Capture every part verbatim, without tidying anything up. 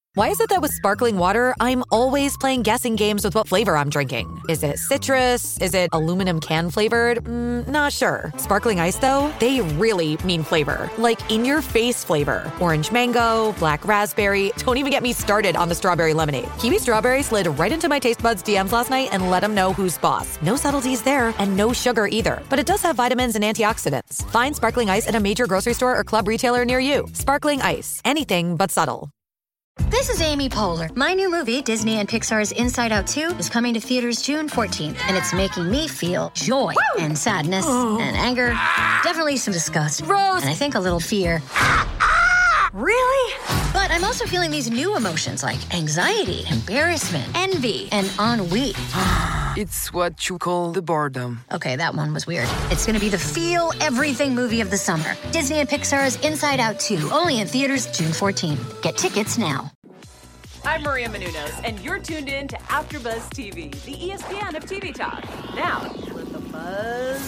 Why is it that with sparkling water, I'm always playing guessing games with what flavor I'm drinking? Is it citrus? Is it aluminum can flavored? Mm, not sure. Sparkling ice, though, they really mean flavor. Like in-your-face flavor. Orange mango, black raspberry. Don't even get me started on the strawberry lemonade. Kiwi Strawberry slid right into my taste buds D Ms last night and let them know who's boss. No subtleties there, and no sugar either. But it does have vitamins and antioxidants. Find sparkling ice at a major grocery store or club retailer near you. Sparkling ice. Anything but subtle. This is Amy Poehler. My new movie, Disney and Pixar's Inside Out two, is coming to theaters June fourteenth, and it's making me feel joy Woo! and sadness oh. and anger, definitely some disgust, Rose. and I think a little fear. Really? But I'm also feeling these new emotions like anxiety, embarrassment, envy, and ennui. It's what you call the boredom. Okay, that one was weird. It's going to be the feel everything movie of the summer. Disney and Pixar's Inside Out two, only in theaters June fourteenth. Get tickets now. I'm Maria Menounos, and you're tuned in to AfterBuzz T V, the E S P N of T V talk. Now, let the buzz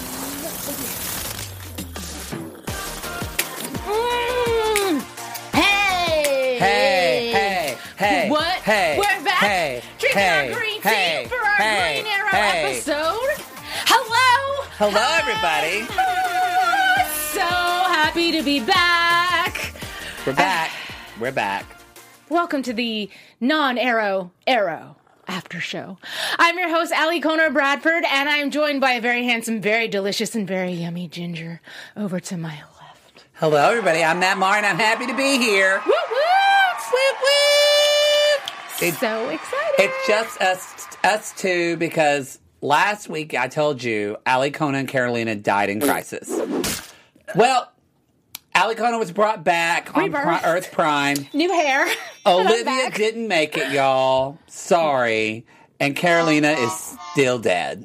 begin. Mm. Hey! Hey! Hey! Hey! What? Hey! We're back Hey! drinking hey, our green hey, tea for our hey, Green Arrow hey. episode. Hello! Hello, Hi. everybody. Oh, so happy to be back. We're back. Uh, We're back. Welcome to the non-Arrow Arrow After Show. I'm your host, Allie Kona Bradford, and I'm joined by a very handsome, very delicious, and very yummy Ginger over to my left. Hello, everybody. I'm Matt Maher, and I'm happy to be here. Woo woo! Woo woo! It's, so excited. It's just us, us two, because last week I told you Allie Kona and Carolina died in crisis. Well, Allie Kona was brought back on Pri- Earth Prime. New hair. Olivia didn't make it, y'all. Sorry. And Carolina is still dead.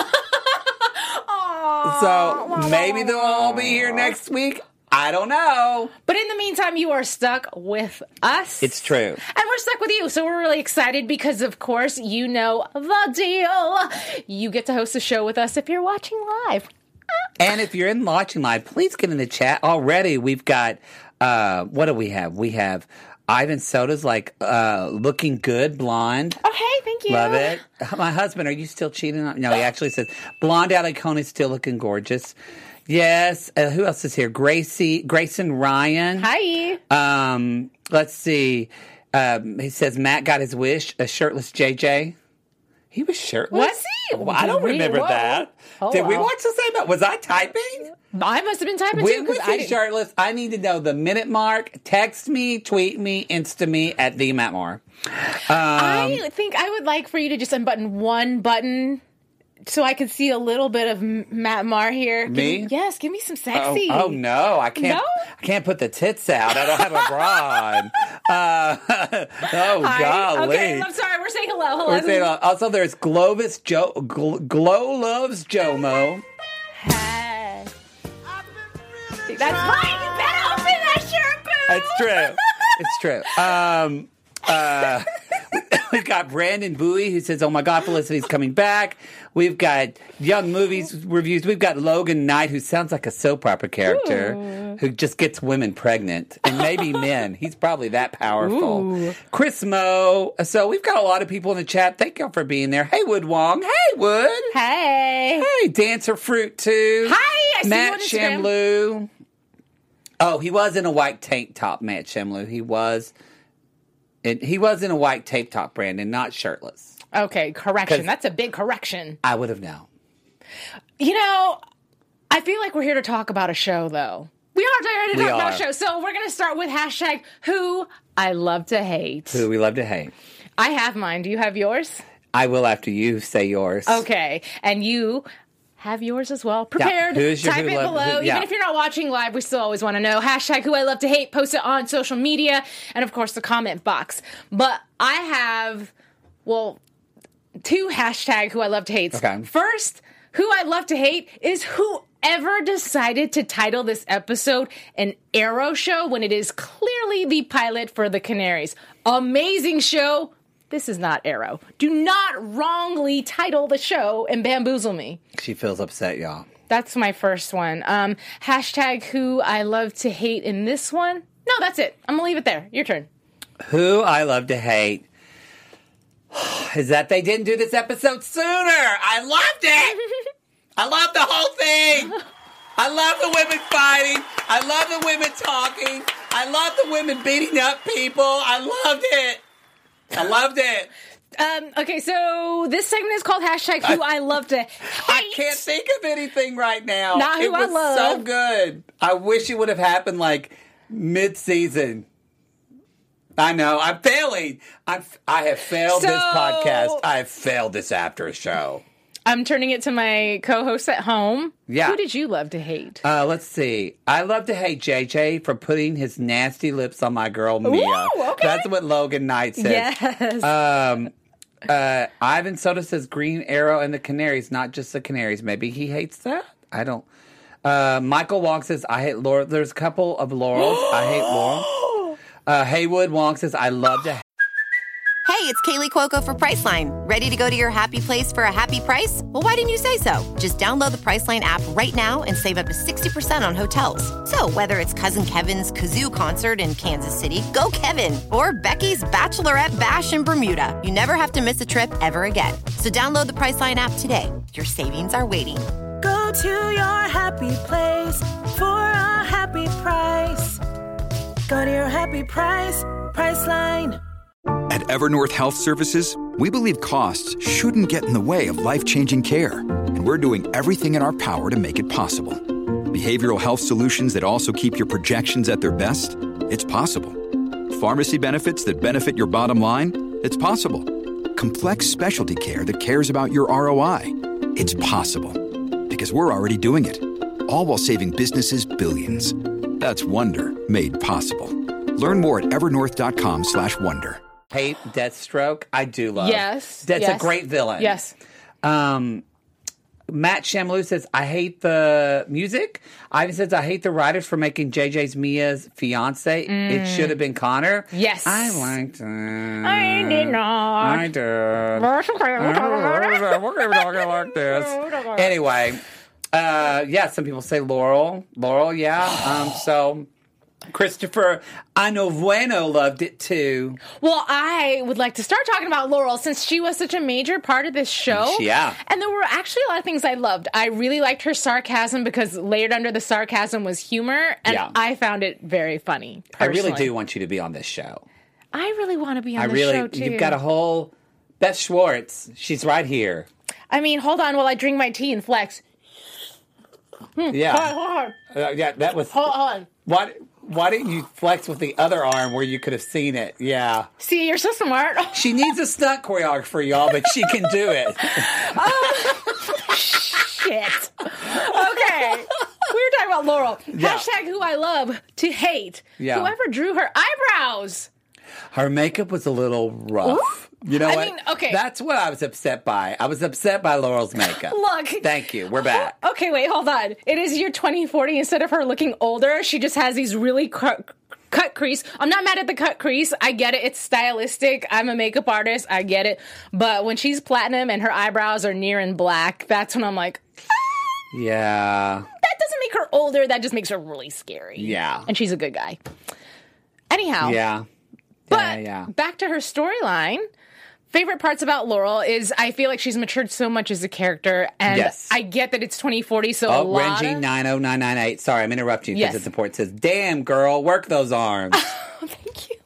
So maybe they'll all be here next week. I don't know. But in the meantime, you are stuck with us. It's true. And we're stuck with you. So we're really excited because, of course, you know the deal. You get to host a show with us if you're watching live. And if you're in watching live, please get in the chat. Already, we've got, uh, what do we have? We have Ivan Soda's like, uh, looking good, blonde. Oh, hey, thank you. Love it. My husband, are you still cheating on? No, he actually says, blonde Allie Kona is still looking gorgeous. Yes. Uh, who else is here? Gracie, Grayson Ryan. Hi. Um, let's see. Um, he says Matt got his wish, a shirtless J J. He was shirtless? Was he? Well, I don't remember Whoa. that. Oh, Did we wow. watch the same? Was I typing? I must have been typing When too. was I he shirtless? I need to know the minute mark. Text me, tweet me, Insta me at the Matt Moore. Um, I think I would like for you to just unbutton one button so I could see a little bit of Matt Marr here. Give Me? Me, yes, give me some sexy. Oh, oh no, I can't. No? I can't put the tits out. I don't have a bra on. Uh, oh Hi. golly. Okay, I'm sorry. We're saying hello. Hello. We're saying, uh, also, there's Glovis Jo. Gl- Glow loves Jomo. Hey. That's right. You better open that shirt, boo. It's true. It's true. Um, uh, we've got Brandon Bowie who says, "Oh my God, Felicity's coming back." We've got Young Movies reviews. We've got Logan Knight, who sounds like a soap opera character, Ooh. who just gets women pregnant and maybe men. He's probably that powerful. Ooh. Chris Moe. So we've got a lot of people in the chat. Thank y'all for being there. Hey, Wood Wong. Hey, Wood. Hey. Hey, Dancer Fruit too. Hi. I see Matt you on Instagram. Shamloo. Oh, he was in a white tank top, Matt Shamloo. He was. It, he was in a white tank top, Brandon, not shirtless. Okay, correction. That's a big correction. I would have known. You know, I feel like we're here to talk about a show, though. We are here to We talk are. about a show. So we're going to start with hashtag who I love to hate. Who we love to hate. I have mine. Do you have yours? I will after you say yours. Okay. And you have yours as well. Prepared. Yeah. Who's your Type who it love- below. who- yeah. Even if you're not watching live, we still always want to know. Hashtag who I love to hate. Post it on social media. And, of course, the comment box. But I have, well, two hashtag who I love to hate. Okay. First, who I love to hate is whoever decided to title this episode an Arrow show when it is clearly the pilot for the Canaries. Amazing show. This is not Arrow. Do not wrongly title the show and bamboozle me. She feels upset, y'all. That's my first one. Um, hashtag who I love to hate in this one. No, that's it. I'm going to leave it there. Your turn. Who I love to hate is that they didn't do this episode sooner. I loved it. I love the whole thing. I love the women fighting. I love the women talking. I love the women beating up people. I loved it. I loved it. Um, okay, so this segment is called hashtag Who I, I Love to Hate. I can't think of anything right now. Not who it was I love. so good. I wish it would have happened like mid-season. I know. I'm failing. I'm, I have failed so, this podcast. I have failed this after show. I'm turning it to my co-hosts at home. Yeah. Who did you love to hate? Uh, let's see. I love to hate J J for putting his nasty lips on my girl Mia. Ooh, okay. That's what Logan Knight said. Yes. Um, uh, Ivan Soda says Green Arrow and the Canaries, not just the Canaries. Maybe he hates that. I don't. Uh, Michael Wong says I hate Laurel. There's a couple of Laurels. I hate Laurel. Uh, Haywood Wong says I love to. Hey, it's Kaylee Cuoco for Priceline. Ready to go to your happy place for a happy price? Well, why didn't you say so? Just download the Priceline app right now and save up to sixty percent on hotels. So whether it's Cousin Kevin's Kazoo Concert in Kansas City, go Kevin, or Becky's Bachelorette Bash in Bermuda, you never have to miss a trip ever again. So download the Priceline app today. Your savings are waiting. Go to your happy place for a happy price. Go to your happy price, Priceline. At Evernorth Health Services, we believe costs shouldn't get in the way of life-changing care, and we're doing everything in our power to make it possible. Behavioral health solutions that also keep your projections at their best? It's possible. Pharmacy benefits that benefit your bottom line? It's possible. Complex specialty care that cares about your R O I? It's possible. Because we're already doing it. All while saving businesses billions. That's Wonder made possible. Learn more at evernorth.com slash wonder. Hate Deathstroke. I do love. Yes. That's yes. a great villain. Yes. Um, Matt Shamlou says, I hate the music. Ivan says, I hate the writers for making J J's Mia's fiance. Mm. It should have been Connor. Yes. I liked it. I did not. I did. We're talking like this. Anyway, uh, yeah, some people say Laurel. Laurel, yeah. Um, so... Christopher Anovueno loved it too. Well, I would like to start talking about Laurel since she was such a major part of this show. Yeah. And there were actually a lot of things I loved. I really liked her sarcasm because layered under the sarcasm was humor, and yeah. I found it very funny, personally. I really do want you to be on this show. I really want to be on I this really, show, too. You've got a whole... Beth Schwartz, she's right here. I mean, hold on while I drink my tea and flex. Hmm. Yeah. Hold on, hold on. Uh, yeah, that was... Hold on. What... Why didn't you flex with the other arm where you could have seen it? Yeah. See, you're so smart. She needs a stunt choreographer, y'all, but she can do it. Oh, shit. Okay. We were talking about Laurel. Yeah. Hashtag who I love to hate. Yeah. Whoever drew her eyebrows. Her makeup was a little rough. Ooh. You know I what? mean, okay. That's what I was upset by. I was upset by Laurel's makeup. Look. Thank you. We're back. Okay, wait, hold on. It is year twenty forty. Instead of her looking older, she just has these really cut, cut crease. I'm not mad at the cut crease. I get it. It's stylistic. I'm a makeup artist. I get it. But when she's platinum and her eyebrows are near in black, that's when I'm like, ah, yeah. That doesn't make her older. That just makes her really scary. Yeah. And she's a good guy. Anyhow. Yeah. But yeah, yeah. back to her storyline. Favorite parts about Laurel is I feel like she's matured so much as a character, and yes. I get that it's twenty forty, so oh, a lot Renji of... nine oh nine nine eight. Sorry, I'm interrupting you because yes. the report says, damn, girl, work those arms. Thank you.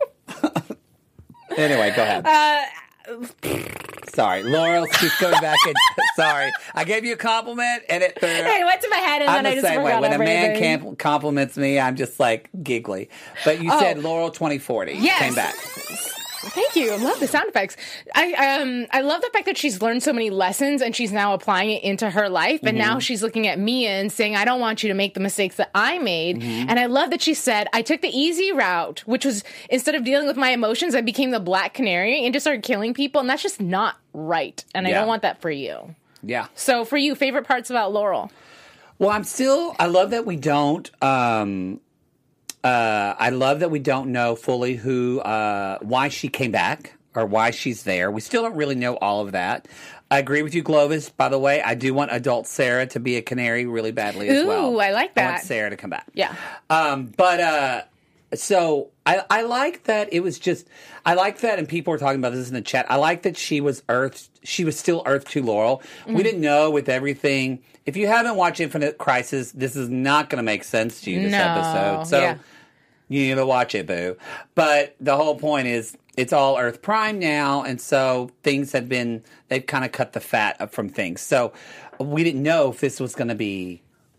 Anyway, go ahead. Uh, sorry, Laurel, she's going back and sorry. I gave you a compliment, and it threw... Hey, it went to my head, and I'm then the I just same forgot way. When everything. a man camp- compliments me, I'm just like giggly. But you oh. said Laurel twenty forty. Yes. Came back. Thank you. I love the sound effects. I um I love the fact that she's learned so many lessons and she's now applying it into her life. And mm-hmm. now she's looking at Mia and saying, I don't want you to make the mistakes that I made. Mm-hmm. And I love that she said, I took the easy route, which was instead of dealing with my emotions, I became the black canary and just started killing people. And that's just not right. And I yeah. don't want that for you. Yeah. So for you, favorite parts about Laurel? Well, I'm still, I love that we don't, um, Uh, I love that we don't know fully who, uh, why she came back or why she's there. We still don't really know all of that. I agree with you, Glovis. By the way, I do want adult Sarah to be a canary really badly as Ooh, well. I like that. I want Sarah to come back. Yeah. Um, but uh, So I, I like that it was just, I like that, and people were talking about this in the chat. I like that she was Earth, she was still Earth two Laurel. Mm-hmm. We didn't know with everything. If you haven't watched Infinite Crisis, this is not going to make sense to you this no. episode. So yeah. you need to watch it, boo. But the whole point is, it's all Earth Prime now, and so things have been, they've kind of cut the fat up from things. So we didn't know if this was going to be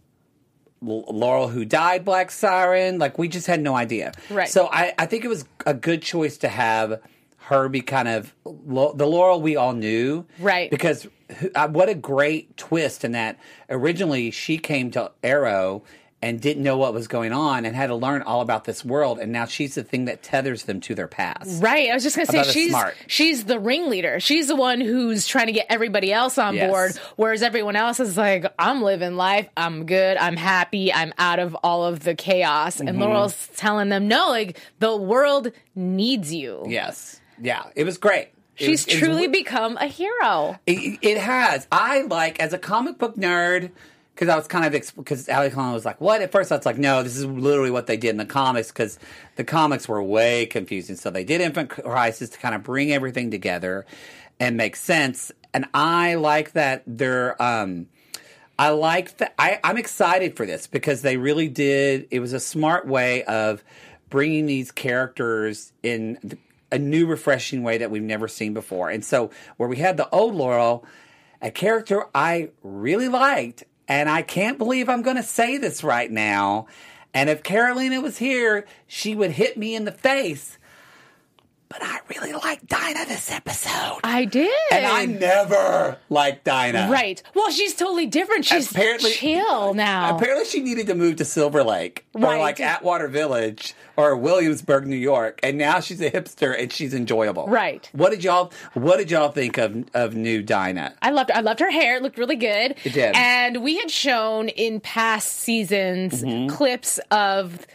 Laurel who died, Black Siren. Like, we just had no idea. Right. So I, I think it was a good choice to have her be kind of the Laurel we all knew. Right. Because uh, what a great twist in that originally she came to Arrow and didn't know what was going on and had to learn all about this world, and now she's the thing that tethers them to their past. Right. I was just going to say, About she's smart. she's the ringleader. She's the one who's trying to get everybody else on Yes. board, whereas everyone else is like, I'm living life, I'm good, I'm happy, I'm out of all of the chaos. Mm-hmm. And Laurel's telling them, no, like, the world needs you. Yes. Yeah. It was great. It She's was- it was- truly become a hero. It, it has. I like, as a comic book nerd, because I was kind of, because Ali Khan was like, what? At first I was like, no, this is literally what they did in the comics, because the comics were way confusing. So they did Infinite Crisis to kind of bring everything together and make sense. And I like that they're, um, I like that, I, I'm excited for this, because they really did, it was a smart way of bringing these characters in a new, refreshing way that we've never seen before. And so, where we had the old Laurel, a character I really liked, and I can't believe I'm going to say this right now, and if Carolina was here, she would hit me in the face, but I really liked Dinah this episode. I did. And I never liked Dinah. Right. Well, she's totally different. She's Apparently- chill now. Apparently she needed to move to Silver Lake or Right. like Atwater Village or Williamsburg, New York, and now she's a hipster and she's enjoyable. Right. What did y'all What did y'all think of of new Dinah? I loved I loved her hair. It looked really good. It did. And we had shown in past seasons Mm-hmm. clips of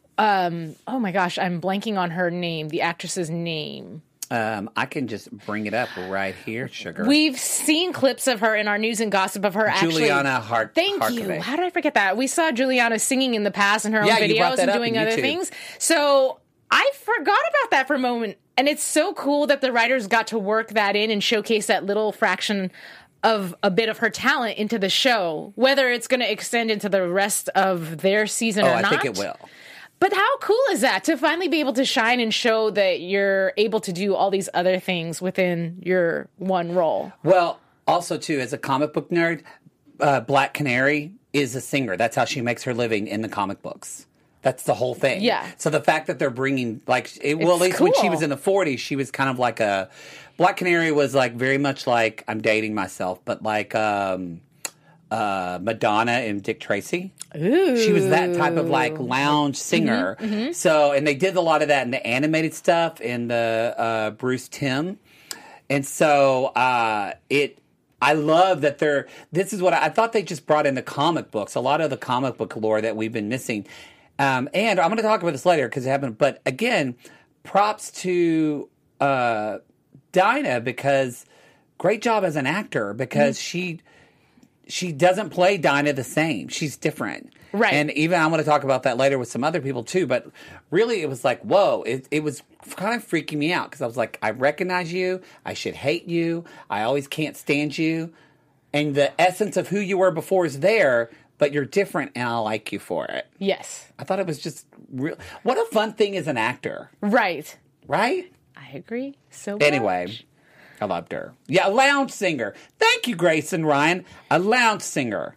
um oh my gosh, I'm blanking on her name, the actress's name. Um, I can just bring it up right here, sugar. We've seen clips of her in our news and gossip of her actually. Juliana Hart. Thank you. Harkavy. How did I forget that? We saw Juliana singing in the past in her Yeah, own you brought videos that and up doing on other YouTube. things. So I forgot about that for a moment. And it's so cool that the writers got to work that in and showcase that little fraction of a bit of her talent into the show. Whether it's going to extend into the rest of their season oh, or I not. think it will. But how cool is that to finally be able to shine and show that you're able to do all these other things within your one role? Well, also too, as a comic book nerd, uh, Black Canary is a singer. That's how she makes her living in the comic books. That's the whole thing. Yeah. So the fact that they're bringing, like, it, well, at It's least when she cool. was in the forties, she was kind of like a, Black Canary was like very much like, I'm dating myself, but like um, uh, Madonna and Dick Tracy. Ooh. She was that type of like lounge singer. Mm-hmm, mm-hmm. So, and they did a lot of that in the animated stuff in the uh, Bruce Timm. And so uh, it, I love that they're, this is what I, I thought they just brought in the comic books, a lot of the comic book lore that we've been missing. Um, and I'm going to talk about this later because it happened. But again, props to uh, Dinah, because great job as an actor, because mm-hmm. she she doesn't play Dinah the same. She's different. Right. And even I'm going to talk about that later with some other people too. But really, it was like, whoa, it, it was kind of freaking me out because I was like, I recognize you. I should hate you. I always can't stand you. And the essence of who you were before is there, but you're different and I like you for it. Yes. I thought it was just real. What a fun thing as an actor. Right. Right? I agree so much. Anyway, I loved her. Yeah, a lounge singer. Thank you, Grace and Ryan. A lounge singer.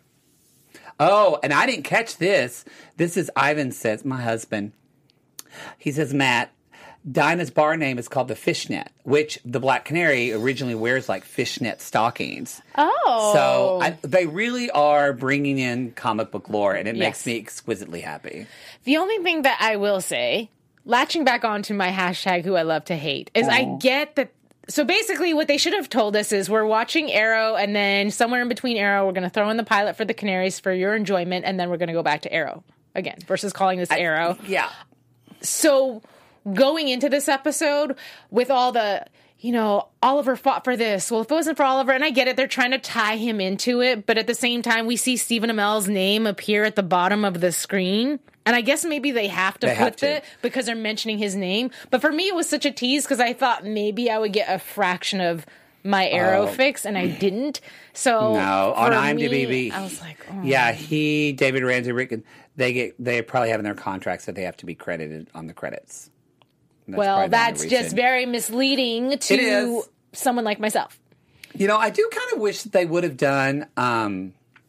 Oh, and I didn't catch this. This is Ivan says, my husband. He says, Matt, Dinah's bar name is called the Fishnet, which the Black Canary originally wears like fishnet stockings. Oh. So I, they really are bringing in comic book lore, and it Yes. makes me exquisitely happy. The only thing that I will say, latching back onto my hashtag who I love to hate, is I get that. So basically what they should have told us is we're watching Arrow, and then somewhere in between Arrow, we're going to throw in the pilot for the Canaries for your enjoyment, and then we're going to go back to Arrow again, versus calling this I- Arrow. Yeah. So going into this episode with all the, you know, Oliver fought for this. Well, if it wasn't for Oliver, and I get it, they're trying to tie him into it, but at the same time, we see Stephen Amell's name appear at the bottom of the screen. And I guess maybe they have to They put have to. it because they're mentioning his name. But for me, it was such a tease because I thought maybe I would get a fraction of my Arrow Oh. fix, and I didn't. So No, on for IMDb, me, I was like, oh. yeah, he, David Ramsey, Rick, they get they probably have in their contracts that they have to be credited on the credits. That's Well, probably the only that's reason. just very misleading It to is. someone like myself. You know, I do kind of wish that they would have done. Um,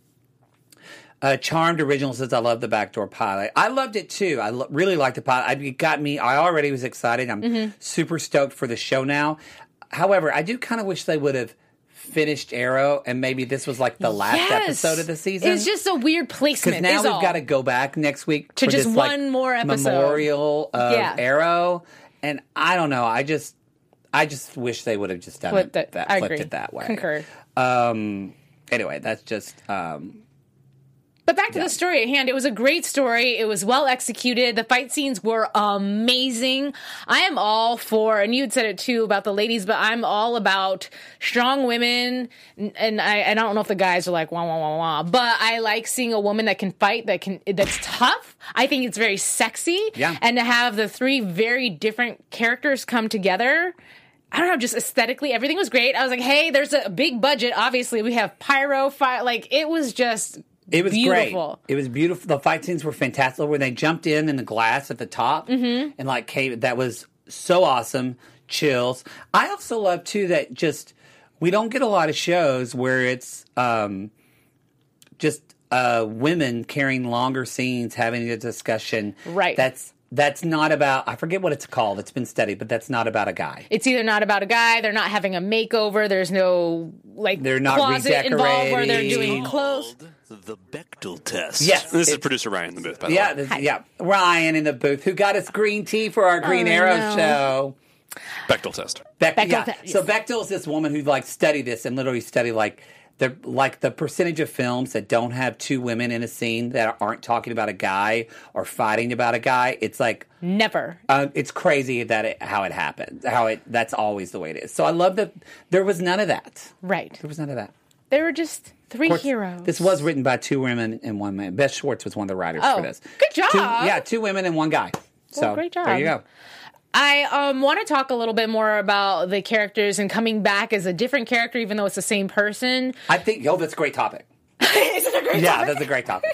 uh, Charmed Original says, I love the backdoor pilot. I loved it too. I lo- really liked the pilot. I, it got me, I already was excited. I'm Mm-hmm. super stoked for the show now. However, I do kind of wish they would have finished Arrow and maybe this was like the last Yes. episode of the season. It's just a weird Because placement. now is we've all. got to go back next week To for just this, like, one more episode. memorial of Yeah. Arrow. And I don't know. I just, I just wish they would have just done Flipped it, it. that, I flipped agree. it that way. Concur. Um. Anyway, that's just. Um, But back to Yeah. the story at hand. It was a great story. It was well executed. The fight scenes were amazing. I am all for, and you had said it too about the ladies, but I'm all about strong women. And I, and I don't know if the guys are like, wah, wah, wah, wah. But I like seeing a woman that can fight, that can, that's tough. I think it's very sexy. Yeah. And to have the three very different characters come together. I don't know, just aesthetically, everything was great. I was like, hey, there's a big budget. Obviously, we have pyro, fire. Like, it was just it was beautiful. great. It was beautiful. The fight scenes were fantastic. When they jumped in in the glass at the top Mm-hmm. and like came, that was so awesome. Chills. I also love too that just we don't get a lot of shows where it's um, just uh, women carrying longer scenes, having a discussion. Right. That's that's not about. I forget what it's called. It's been studied, but that's not about a guy. It's either not about a guy, they're not having a makeover, there's no like They're not closet involved where they're redecorating. doing clothes. The Bechdel test. Yes, This is it's- producer Ryan in the booth, by the Yeah, way. this, yeah. Ryan in the booth who got us green tea for our Green Oh, Arrow no. show. Bechdel test. Beck, Bechdel yeah. te- So Bechdel is this woman who like studied this and literally studied like the like the percentage of films that don't have two women in a scene that aren't talking about a guy or fighting about a guy. It's like Never. uh, it's crazy that it, how it happens. How it that's always the way it is. So I love that there was none of that. Right. There was none of that. They were just three Of course, heroes. This was written by two women and one man. Beth Schwartz was one of the writers Oh, for this. good job. Two, yeah, two women and one guy. So Well, great job. there you go. I um, want to talk a little bit more about the characters and coming back as a different character, even though it's the same person. I think, oh, that's a great topic. Is it a great Yeah, topic? that's a great topic.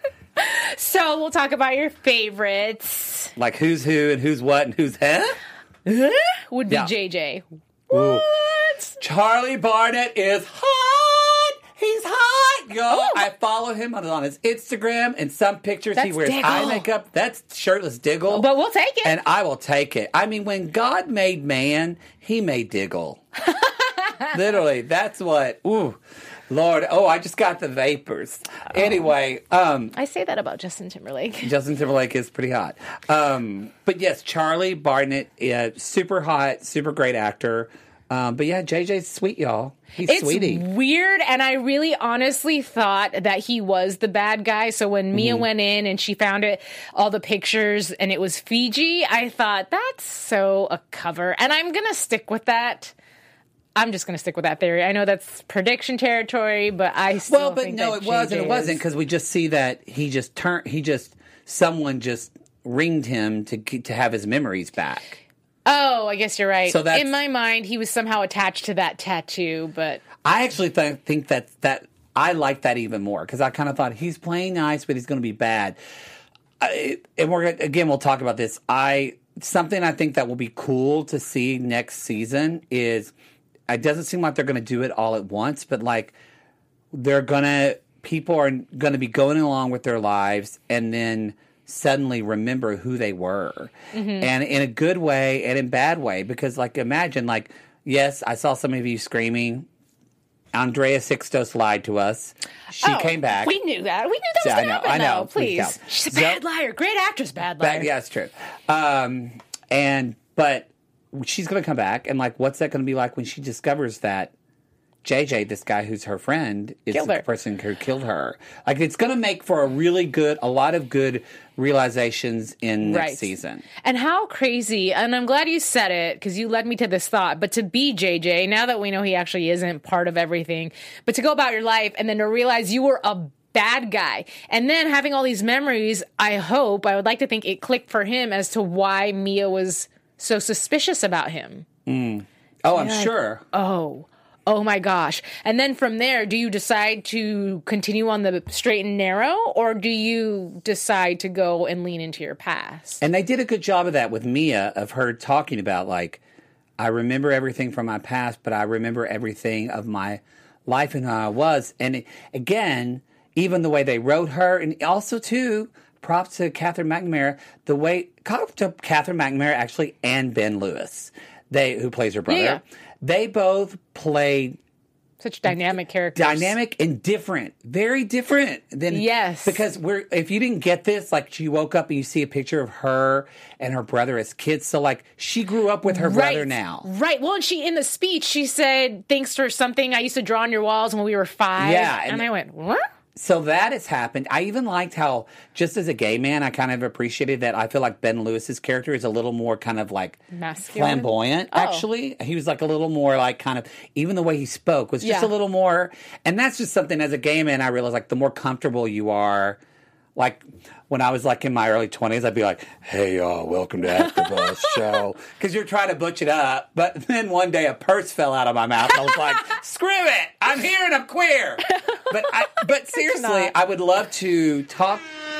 So we'll talk about your favorites. Like who's who and who's what and who's huh? Would be Yeah. J J. Ooh. Charlie Barnett is hot. He's hot, yo. Oh. I follow him on, on his Instagram and some pictures he That's wears eye Diggle. makeup. That's shirtless Diggle. But we'll take it. And I will take it. I mean, when God made man, he made Diggle. Literally, that's what. Ooh, Lord. Oh, I just got the vapors. Anyway, um, I say that about Justin Timberlake. Justin Timberlake is pretty hot. Um, but yes, Charlie Barnett, uh, super hot, super great actor. Um, but yeah, J J's sweet, y'all. He's It's sweetie. weird, and I really honestly thought that he was the bad guy. So when Mia Mm-hmm. went in and she found it, all the pictures, and it was Fiji, I thought, that's so a cover. And I'm going to stick with that. I'm just going to stick with that theory. I know that's prediction territory, but I still Well, but think no, that it wasn't. J J It wasn't is- because we just see that he just turned. He just someone just ringed him to to have his memories back. Oh, I guess you're right. So that's- in my mind, he was somehow attached to that tattoo, but I actually th- think that that I like that even more because I kind of thought he's playing nice, but he's going to be bad. I, and we're gonna, again, we'll talk about this. I something I think that will be cool to see next season is it doesn't seem like they're going to do it all at once, but like they're gonna people are going to be going along with their lives and then suddenly remember who they were, and in a good way and in bad way because like imagine like yes, I saw some of you screaming. Andrea Sixtos lied to us. She Oh, came back. We knew that. We knew that was Yeah, I going to know, happen. I know. though. Please. Please don't. She's a So- bad liar. Great actress, bad liar. Back, yeah, it's true. Um, and but she's going to come back, and like, what's that going to be like when she discovers that J J, this guy who's her friend, is Killed the her. person who killed her? Like, it's going to make for a really good, a lot of good realizations in next Right. season. And how crazy, and I'm glad you said it because you led me to this thought, but to be J J, now that we know he actually isn't part of everything, but to go about your life and then to realize you were a bad guy. And then having all these memories, I hope, I would like to think it clicked for him as to why Mia was so suspicious about him. Mm. Oh, I'm like, sure. Oh, oh my gosh. And then from there, do you decide to continue on the straight and narrow, or do you decide to go and lean into your past? And they did a good job of that with Mia, of her talking about, like, I remember everything from my past, but I remember everything of my life and how I was. And it, again, even the way they wrote her, and also, too, props to Catherine McNamara, the way, props to Catherine McNamara, actually, and Ben Lewis, they who plays her brother. Yeah. They both played such dynamic characters. Dynamic and different. Very different than yes. Because we're if you didn't get this, like she woke up and you see a picture of her and her brother as kids. So like she grew up with her right. brother now. Right. Well, and she in the speech she said, thanks for something I used to draw on your walls when we were five. Yeah. And, and I went, what? So that has happened. I even liked how, just as a gay man, I kind of appreciated that. I feel like Ben Lewis's character is a little more kind of like masculine, flamboyant, oh. actually. He was like a little more like kind of, even the way he spoke was just yeah. a little more, and that's just something as a gay man, I realized like the more comfortable you are, like when I was like in my early twenties, I'd be like, hey, y'all, welcome to AfterBuzz Show. Because you're trying to butch it up. But then one day a purse fell out of my mouth. And I was like, screw it. I'm here and I'm queer. But I, but seriously, I would love to talk.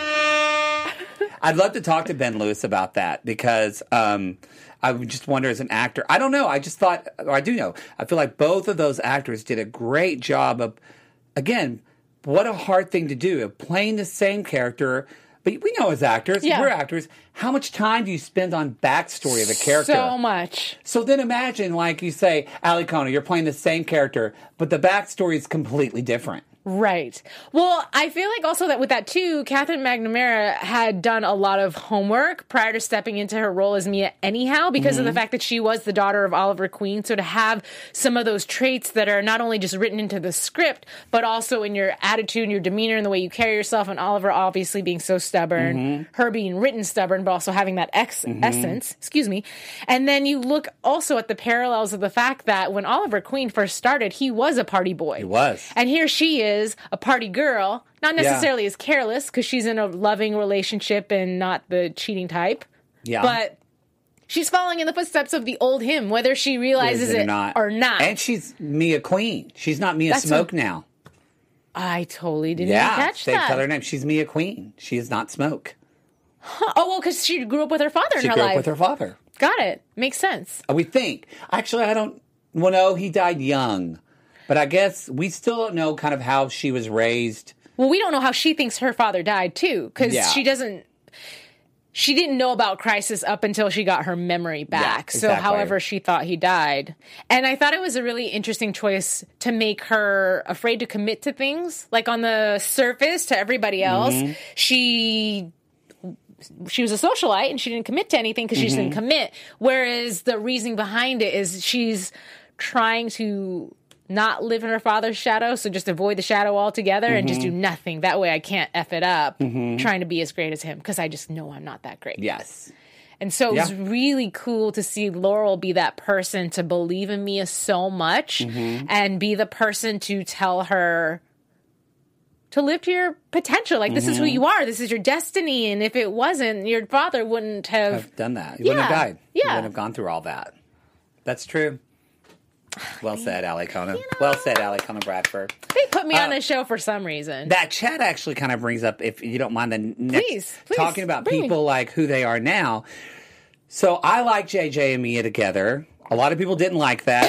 I'd love to talk to Ben Lewis about that because um, I would just wonder as an actor. I don't know. I just thought, or I do know. I feel like both of those actors did a great job of, again, what a hard thing to do, of playing the same character. But we know as actors, yeah. we're actors, how much time do you spend on backstory of a character? So much. So then imagine, like you say, Ali Kona, you're playing the same character, but the backstory is completely different. Right. Well, I feel like also that with that too, Catherine McNamara had done a lot of homework prior to stepping into her role as Mia anyhow, because mm-hmm. of the fact that she was the daughter of Oliver Queen. So to have some of those traits that are not only just written into the script, but also in your attitude and your demeanor and the way you carry yourself, and Oliver obviously being so stubborn, mm-hmm. her being written stubborn, but also having that ex- mm-hmm. essence, excuse me. And then you look also at the parallels of the fact that when Oliver Queen first started, he was a party boy. He was. And here she is, a party girl, not necessarily yeah. as careless because she's in a loving relationship and not the cheating type. Yeah. But she's following in the footsteps of the old him, whether she realizes it, it or, not. or not. And she's Mia Queen. She's not Mia That's Smoke a, now. I totally didn't yeah, even catch they that. tell her name. She's Mia Queen. She is not Smoke. Huh. Oh, well, because she grew up with her father she in her life. She grew life. up with her father. Got it. Makes sense. We think. Actually, I don't... Well, no, he died young. But I guess we still don't know kind of how she was raised. Well, we don't know how she thinks her father died, too, because yeah. she doesn't... She didn't know about Crisis up until she got her memory back. Yeah, exactly. So however she thought he died. And I thought it was a really interesting choice to make her afraid to commit to things. Like on the surface, to everybody else, mm-hmm. she... She was a socialite and she didn't commit to anything because she mm-hmm. just didn't commit. Whereas the reasoning behind it is she's trying to not live in her father's shadow, so just avoid the shadow altogether mm-hmm. and just do nothing. That way I can't F it up mm-hmm. trying to be as great as him because I just know I'm not that great. Yes. And so it yeah. was really cool to see Laurel be that person to believe in Mia so much mm-hmm. and be the person to tell her to live to your potential. Like, mm-hmm. this is who you are. This is your destiny. And if it wasn't, your father wouldn't have... have done that. He yeah. wouldn't have died. Yeah. He wouldn't have gone through all that. That's true. Well said, Ali Kona. You know, well said, Ali Kona Bradford. They put me uh, on this show for some reason. That chat actually kind of brings up, if you don't mind, the next... Please, please, talking about bring people me. like who they are now. So I like J J and Mia together. A lot of people didn't like that.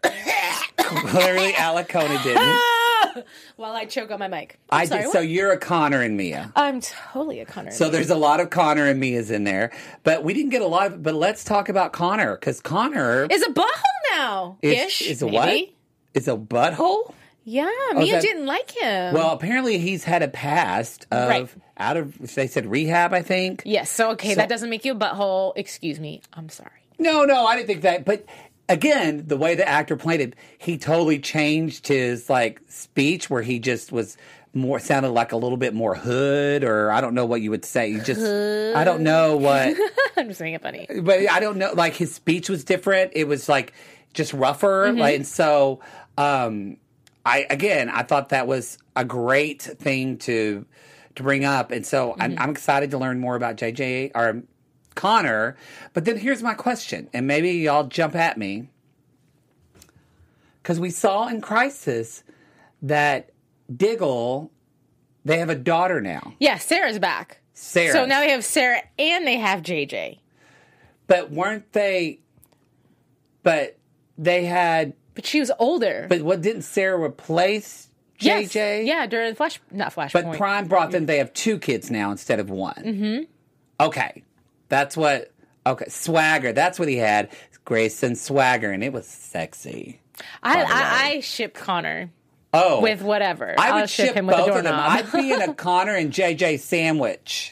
Clearly, Ali Kona didn't. While I choke on my mic. I'm I sorry, did. what? So you're a Connor and Mia. I'm totally a Connor and So Mia. there's a lot of Connor and Mia's in there. But we didn't get a lot of... But let's talk about Connor. Because Connor... is a butthole now. Is, Ish, is a maybe. what? Is a butthole? Yeah, Oh, Mia that- didn't like him. Well, apparently he's had a past of... Right. Out of... They said rehab, I think. yes, so okay, So- that doesn't make you a butthole. Excuse me. I'm sorry. No, no, I didn't think that. But again, the way the actor played it, he totally changed his like speech where he just was more sounded like a little bit more hood, or I don't know what you would say. You just Hood. I don't know what. I'm just making it funny. But I don't know. Like his speech was different. It was like just rougher. Mm-hmm. Like and so. Um, I again, I thought that was a great thing to to bring up. And so mm-hmm. I'm, I'm excited to learn more about J J or Connor. But then here's my question, and maybe y'all jump at me. Because we saw in Crisis that Diggle, they have a daughter now. Yeah, Sarah's back. Sarah. So now they have Sarah and they have J J. But weren't they... But they had... But she was older. But what, didn't Sarah replace J J? Yes. Yeah, during Flash... Not Flashpoint. But Prime brought them... They have two kids now instead of one. Mm-hmm. Okay. That's what... Okay. Swagger. That's what he had. Grayson Swagger. And it was sexy. I, I, I ship Connor. Oh. With whatever. I would I'll ship, ship him with both a of them. doorknob. I'd be in a Connor and J J sandwich.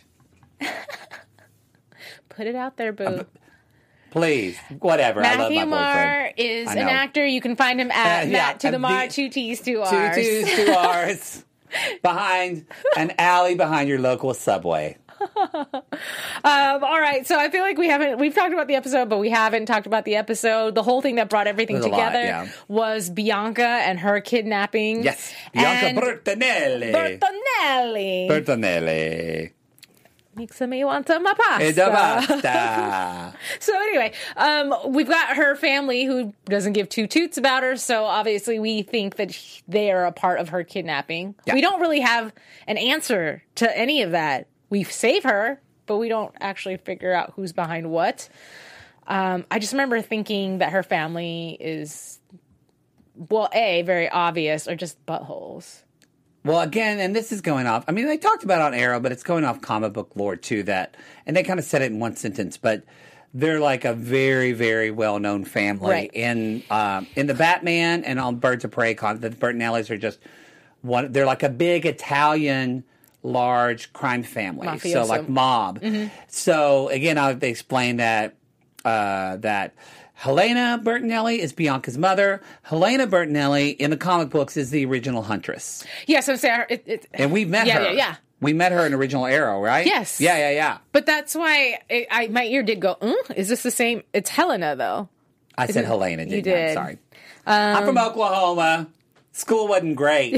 Put it out there, boo. Uh, please. Whatever. Matthew I love my Marr boyfriend. is an actor. You can find him at Uh, yeah, Matt to the uh, Mar, the- two T's, two R's. Two T's, two R's. Behind an alley behind your local Subway. um, all right, so I feel like we haven't we've talked about the episode, but we haven't talked about the episode. The whole thing that brought everything There's a lot, together yeah. was Bianca and her kidnapping. Yes, Bianca and Bertonelli. Bertonelli Bertonelli. makes me want some pasta. E da pasta. So anyway, um, we've got her family who doesn't give two toots about her. So obviously, we think that they are a part of her kidnapping. Yeah. We don't really have an answer to any of that. We save her, but we don't actually figure out who's behind what. Um, I just remember thinking that her family is, well, A, very obvious, or just buttholes. Well, again, and this is going off. I mean, they talked about it on Arrow, but it's going off comic book lore too. That, and they kind of said it in one sentence, but they're like a very, very well known family Right. in um, in the Batman and on Birds of Prey. Con- the Bertonellis are just one. They're like a big Italian. Large crime family, Mafioso. so like mob. Mm-hmm. So again, I they explained that uh, that Helena Bertonelli is Bianca's mother. Helena Bertonelli in the comic books is the original Huntress. Yeah, so Sarah, it, it, And we met yeah, her. Yeah, yeah. We met her in original Arrow, right? Yes. Yeah, yeah, yeah. But that's why it, I my ear did go, mm, is this the same? It's Helena, though. I Is said it- Helena, didn't you I? did. I'm sorry. Um, I'm from Oklahoma. School wasn't great.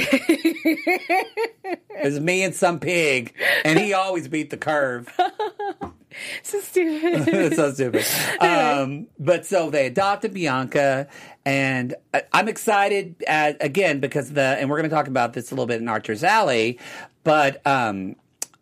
It was me and some pig, and he always beat the curve. So stupid. So stupid. Um, but so they adopted Bianca, and I- I'm excited at, again because the and we're going to talk about this a little bit in Archer's Alley, but um,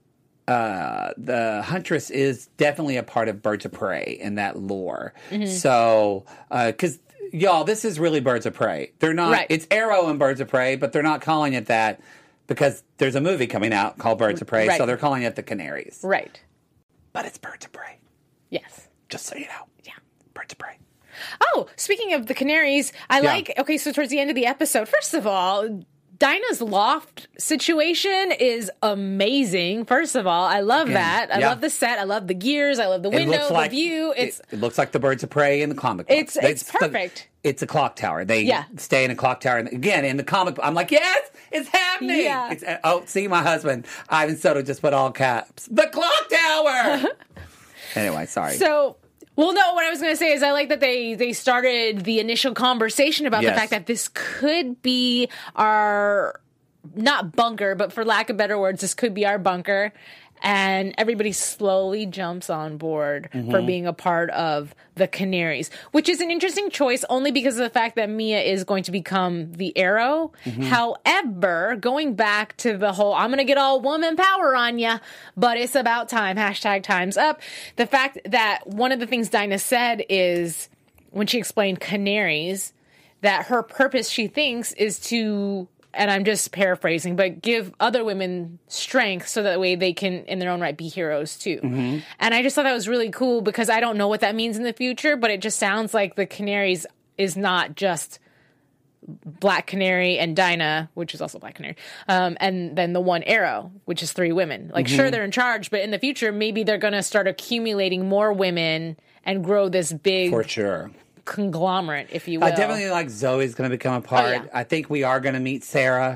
uh, the Huntress is definitely a part of Birds of Prey in that lore. Mm-hmm. So because. Y'all, this is really Birds of Prey. They're not. Right. It's Arrow and Birds of Prey, but they're not calling it that because there's a movie coming out called Birds of Prey, Right. so they're calling it the Canaries. Right. But it's Birds of Prey. Yes. Just so you know. Yeah. Birds of Prey. Oh, speaking of the Canaries, I Yeah. like, okay, so towards the end of the episode, first of all, Dinah's loft situation is amazing. First of all, I love that. I yeah. love the set. I love the gears. I love the It window, looks like- the view. It's It, it looks like the Birds of Prey in the comic book. It's- it's perfect. it's a clock tower. They Yeah. stay in a clock tower. And again, in the comic book, I'm like, yes, it's happening. Yeah. It's, oh, see, my husband, Ivan Soto, just put all caps. The clock tower! Anyway, sorry. so. Well, no, what I was going to say is I like that they, they started the initial conversation about Yes. the fact that this could be our, not bunker, but for lack of better words, this could be our bunker. And everybody slowly jumps on board Mm-hmm. for being a part of the Canaries, which is an interesting choice only because of the fact that Mia is going to become the Arrow. Mm-hmm. However, going back to the whole, I'm going to get all woman power on ya, but it's about time, hashtag time's up. The fact that one of the things Dinah said is when she explained Canaries, that her purpose, she thinks, is to, and I'm just paraphrasing, but give other women strength so that way they can, in their own right, be heroes too. Mm-hmm. And I just thought that was really cool because I don't know what that means in the future, but it just sounds like the Canaries is not just Black Canary and Dinah, which is also Black Canary, um, and then the one Arrow, which is three women. Like, Mm-hmm. sure, they're in charge, but in the future, maybe they're going to start accumulating more women and grow this big For sure. conglomerate, if you will. I definitely like Zoe's going to become a part. Oh, yeah. I think we are going to meet Sarah.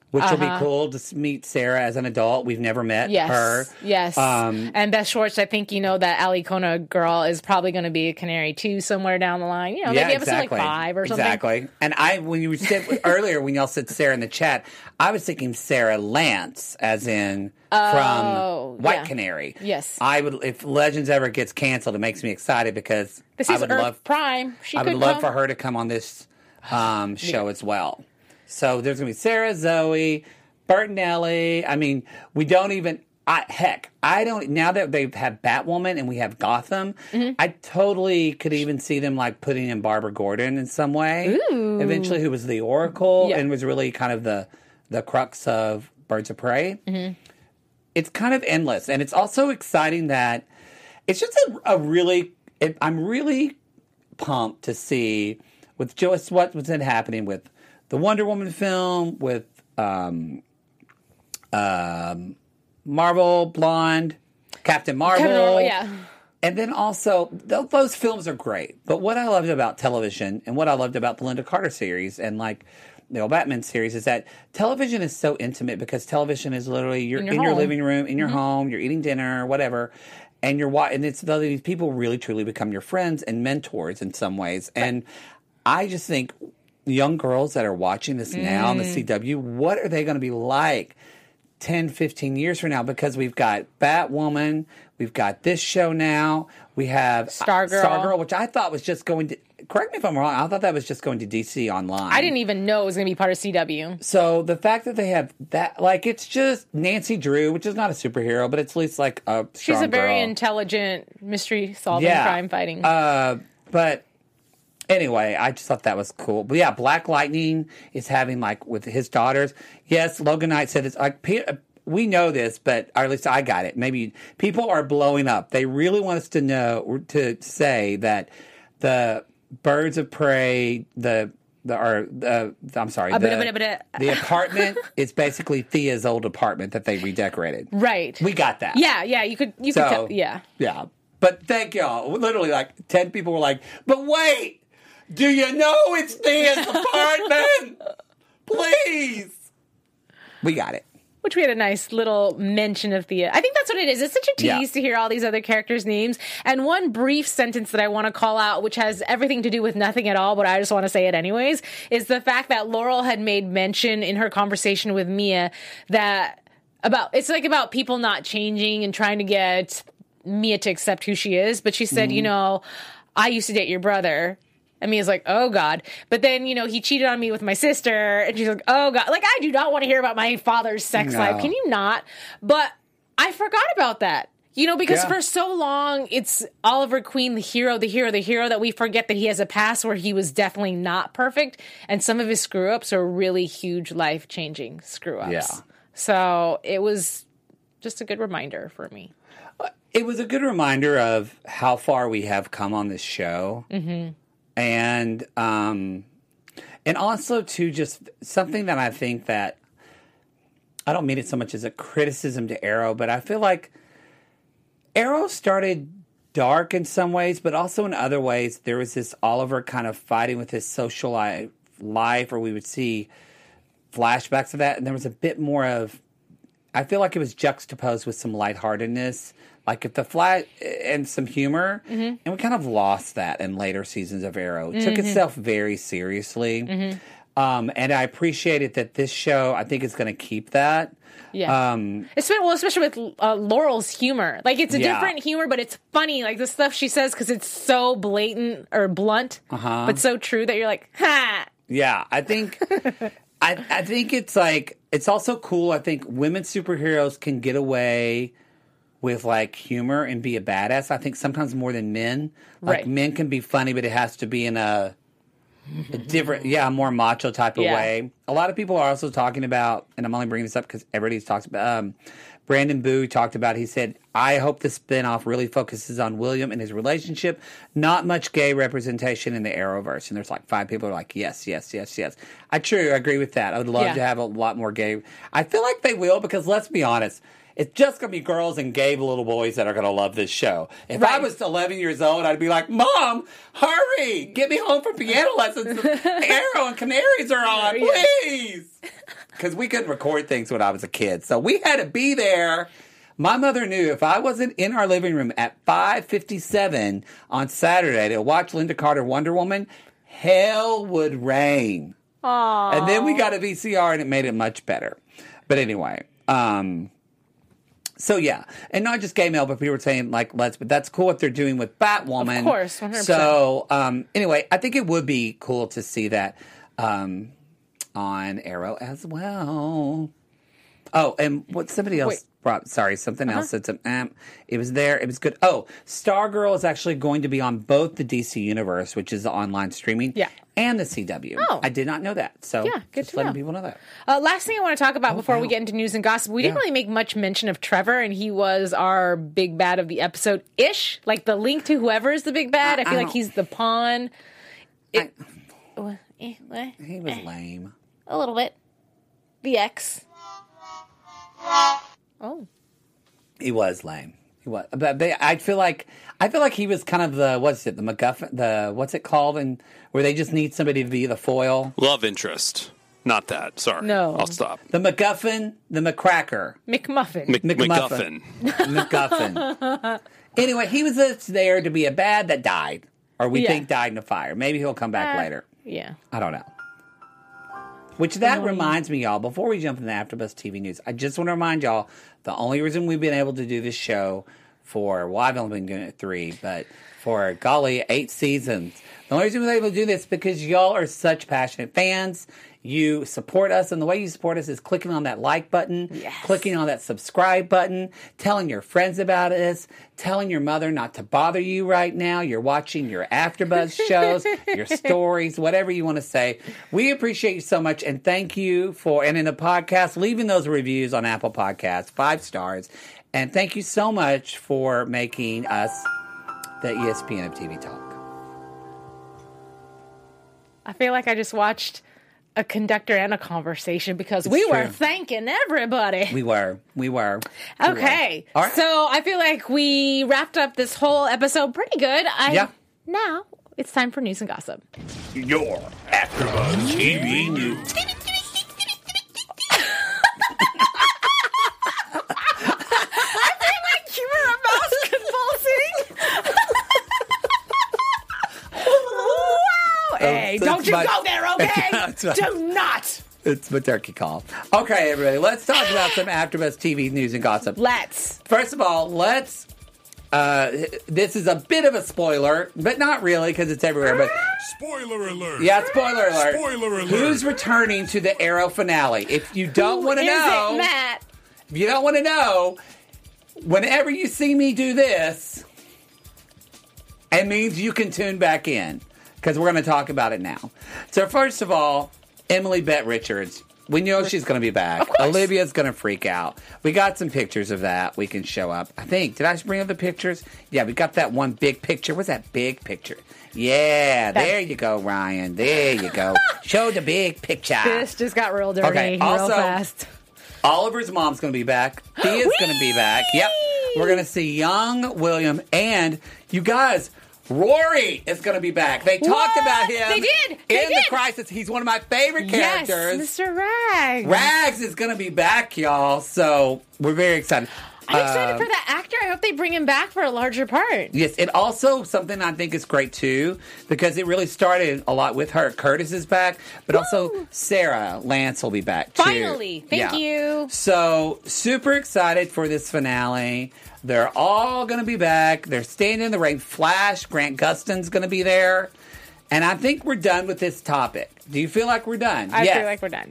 which will Uh-huh. be cool to s- meet Sarah as an adult. We've never met Yes. her. Yes. Um, and Beth Schwartz, I think you know that Ali Kona girl is probably going to be a Canary too somewhere down the line. You know, maybe episode like five or something. Exactly. And I, when you said earlier, when y'all said Sarah in the chat, I was thinking Sarah Lance, as in Oh, from White yeah. Canary. Yes. I would, if Legends ever gets canceled, it makes me excited because This I is would Earth love, Prime. She I could would love come. for her to come on this um, show as well. So there's going to be Sarah, Zoe, Bertinelli. I mean, we don't even. I, heck, I don't. Now that they've had Batwoman and we have Gotham, Mm-hmm. I totally could even see them like putting in Barbara Gordon in some way. Ooh. Eventually, who was the Oracle Yeah. and was really kind of the the crux of Birds of Prey. Mm-hmm. It's kind of endless, and it's also exciting that it's just a, a really. It, I'm really pumped to see with just what was happening with the Wonder Woman film, with um, um, Marvel Blonde, Captain Marvel, Captain Marvel, yeah. and then also th- those films are great. But what I loved about television and what I loved about the Linda Carter series and like the old Batman series is that television is so intimate because television is literally you're In in your your, home. living room, in your Mm-hmm. home, you're eating dinner, whatever. And you're wa- and it's these people really truly become your friends and mentors in some ways. And I just think young girls that are watching this now on the Mm. C W, what are they going to be like ten, fifteen years from now? Because we've got Batwoman, we've got this show now, we have Stargirl. Stargirl, which I thought was just going to, correct me if I'm wrong, I thought that was just going to D C Online. I didn't even know it was going to be part of C W. So the fact that they have that, like, it's just Nancy Drew, which is not a superhero, but it's at least like a She's strong a very girl. intelligent mystery solving, Yeah. crime fighting. Uh, but anyway, I just thought that was cool. But yeah, Black Lightning is having like with his daughters. Yes, Logan Knight said it's like Pe- we know this, but or at least I got it. Maybe people are blowing up. They really want us to know to say that the Birds of Prey, the the or the I'm sorry, A the, bit, a bit, a bit. the apartment is basically Thea's old apartment that they redecorated. Right. We got that. Yeah, yeah. You could, you So, could tell. Yeah. Yeah. But thank y'all. Literally, like, ten people were like, but wait, do you know it's Thea's apartment? Please. We got it. Which we had a nice little mention of Thea. I think that's what it is. It's such a tease Yeah. to hear all these other characters' names. And one brief sentence that I want to call out, which has everything to do with nothing at all, but I just want to say it anyways, is the fact that Laurel had made mention in her conversation with Mia that about, it's like about people not changing and trying to get Mia to accept who she is. But she said, Mm-hmm. you know, I used to date your brother. And Mia's like, oh, God. But then, you know, he cheated on me with my sister. And she's like, oh, God. Like, I do not want to hear about my father's sex No. life. Can you not? But I forgot about that. You know, because Yeah. for so long, it's Oliver Queen, the hero, the hero, the hero, that we forget that he has a past where he was definitely not perfect. And some of his screw-ups are really huge, life-changing screw-ups. Yeah. So it was just a good reminder for me. It was a good reminder of how far we have come on this show. Mm-hmm. And, um, and also, too, just something that I think that, I don't mean it so much as a criticism to Arrow, but I feel like Arrow started dark in some ways, but also in other ways, there was this Oliver kind of fighting with his social life, life or we would see flashbacks of that. And there was a bit more of, I feel like it was juxtaposed with some lightheartedness. Like if the flat and some humor, Mm-hmm. and we kind of lost that in later seasons of Arrow. It took itself very seriously, Mm-hmm. um, and I appreciated that this show. I think is going to keep that. Yeah. Um, Especially, well, especially with uh, Laurel's humor. Like, it's a Yeah. different humor, but it's funny. Like, the stuff she says, because it's so blatant or blunt, Uh-huh. but so true that you're like, ha! yeah, I think. I, I think it's like it's also cool. I think women superheroes can get away with like humor and be a badass. I think sometimes more than men. Like Right. men can be funny, but it has to be in a, a different, yeah, more macho type of Yeah. way. A lot of people are also talking about, and I'm only bringing this up because everybody's talked about. Um, Brandon Boo talked about. He said, "I hope the spinoff really focuses on William and his relationship. Not much gay representation in the Arrowverse." And there's like five people who are like, "Yes, yes, yes, yes." I true agree with that. I would love Yeah. to have a lot more gay. I feel like they will because let's be honest. It's just going to be girls and gay little boys that are going to love this show. If I Right. was eleven years old, I'd be like, "Mom, hurry! Get me home from piano lessons. Arrow and Canaries are on, Yeah. please." because we couldn't record things when I was a kid. So we had to be there. My mother knew if I wasn't in our living room at five fifty-seven on Saturday to watch Linda Carter Wonder Woman, hell would rain. Aww. And then we got a V C R and it made it much better. But anyway, um, so yeah. And not just gay mail, but people were saying, like, let's, but that's cool what they're doing with Batwoman. Of course, one hundred percent. So, um, anyway, I think it would be cool to see that um, on Arrow as well. Oh, and what somebody else Wait. brought, sorry, something Uh-huh. else. It's um, um, it was there. It was good. Oh, Stargirl is actually going to be on both the D C Universe, which is the online streaming, Yeah. and the C W. Oh. I did not know that. So Yeah, good just to letting know. people know that. Uh, last thing I want to talk about Oh, before we wow. get into news and gossip, we didn't Yeah. really make much mention of Trevor, and he was our big bad of the episode ish. Like the link to whoever is the big bad. I, I- feel I like don't- he's the pawn. It, uh, eh, eh, He was lame. a little bit. The X. Oh. He was lame. He was, but they, I feel like I feel like he was kind of the what's it the MacGuffin the what's it called and where they just need somebody to be the foil. Love interest. Not that. Sorry. No. I'll stop. The MacGuffin, the McCracker, McMuffin. Mc- McMuffin. McGuffin. MacGuffin. Anyway, he was just there to be a bad that died, or we Yeah. think died in a fire. Maybe he'll come back Uh, later. Yeah. I don't know. Which that reminds me, y'all, before we jump into the AfterBuzz T V news, I just want to remind y'all, the only reason we've been able to do this show for, well, I've only been doing it three, but for, golly, eight seasons. The only reason we've been able to do this is because y'all are such passionate fans. You support us, and the way you support us is clicking on that like button, Yes. clicking on that subscribe button, telling your friends about us, telling your mother not to bother you right now. You're watching your AfterBuzz shows, your stories, whatever you want to say. We appreciate you so much, and thank you for, and in the podcast, leaving those reviews on Apple Podcasts, five stars. And thank you so much for making us the E S P N of T V Talk. I feel like I just watched a conductor and a conversation because we were true. thanking everybody. We were. We were. We Okay. were. All right. So I feel like we wrapped up this whole episode pretty good. I, Yeah. Now it's time for news and gossip. Your AfterBuzz T V news. You were a mouse convulsing. Wow. Hey, so don't it's you my- go there, okay? That's right. Do not. It's my turkey call. Okay, everybody, let's talk about some AfterBuzz T V news and gossip. Let's. First of all, let's. Uh, this is a bit of a spoiler, but not really because it's everywhere. But Spoiler alert! yeah, spoiler alert. Spoiler alert! Who's returning to the Arrow finale? If you don't want to Is know, it Matt? if you don't want to know, whenever you see me do this, it means you can tune back in because we're going to talk about it now. So first of all, Emily Bette Richards. We know she's going to be back. Olivia's going to freak out. We got some pictures of that we can show up. I think. Did I bring up the pictures? Yeah, we got that one big picture. What's that big picture? Yeah, there you go, Ryan. There you go. Show the big picture. This just got real dirty Okay, real also- fast. Oliver's mom's going to be back. Thea's going to be back. Yep. We're going to see young William. And, you guys, Rory is going to be back. They talked What? about him. They did. They in did. The Crisis. He's one of my favorite characters. Yes, Mister Rags. Rags is going to be back, y'all. So, we're very excited. I'm excited Uh, for that actor. I hope they bring him back for a larger part. Yes, and also something I think is great too, because it really started a lot with her. Curtis is back, but also Sarah Lance will be back too. Finally. Thank Yeah. you. So super excited for this finale. They're all going to be back. They're staying in the ring. Flash, Grant Gustin's going to be there, and I think we're done with this topic. Do you feel like we're done? I yes. feel like we're done.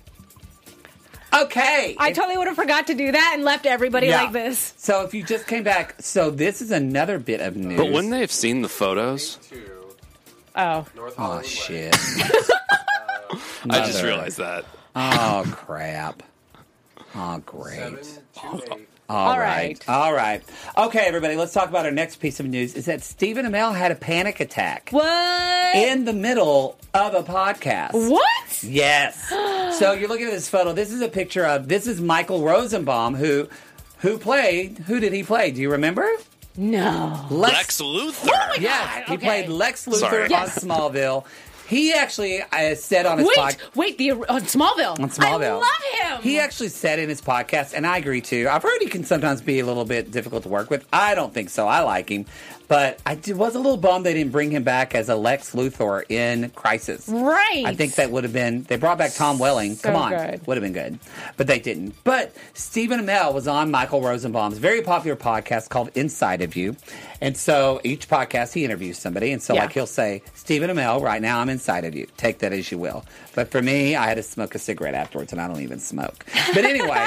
Okay. I totally would have forgot to do that and left everybody Yeah. like this. So if you just came back, so this is another bit of news. But wouldn't they have seen the photos? Oh. Oh shit. I just Mother. realized that. Oh, crap. Oh, great. All All right. right. All right. Okay, everybody, let's talk about our next piece of news. Is that Stephen Amell had a panic attack What? in the middle of a podcast. What? Yes. So you're looking at this photo. This is a picture of, this is Michael Rosenbaum, who who played, who did he play? Do you remember? No. Lex Luthor. Oh my Yes, God. he Okay. played Lex Luthor Sorry. on Yes. Smallville. He actually uh, said on his Wait, podcast. wait, the on Smallville. On Smallville. I love him. He actually said in his podcast, and I agree too. I've heard he can sometimes be a little bit difficult to work with. I don't think so. I like him. But I did, was a little bummed they didn't bring him back as a Lex Luthor in Crisis. Right. I think that would have been... They brought back Tom Welling. So Come on. good. Would have been good. But they didn't. But Stephen Amell was on Michael Rosenbaum's very popular podcast called Inside of You. And so each podcast, he interviews somebody. And so Yeah. like he'll say, Stephen Amell, right now I'm inside of you. Take that as you will. But for me, I had to smoke a cigarette afterwards, and I don't even smoke. But anyway...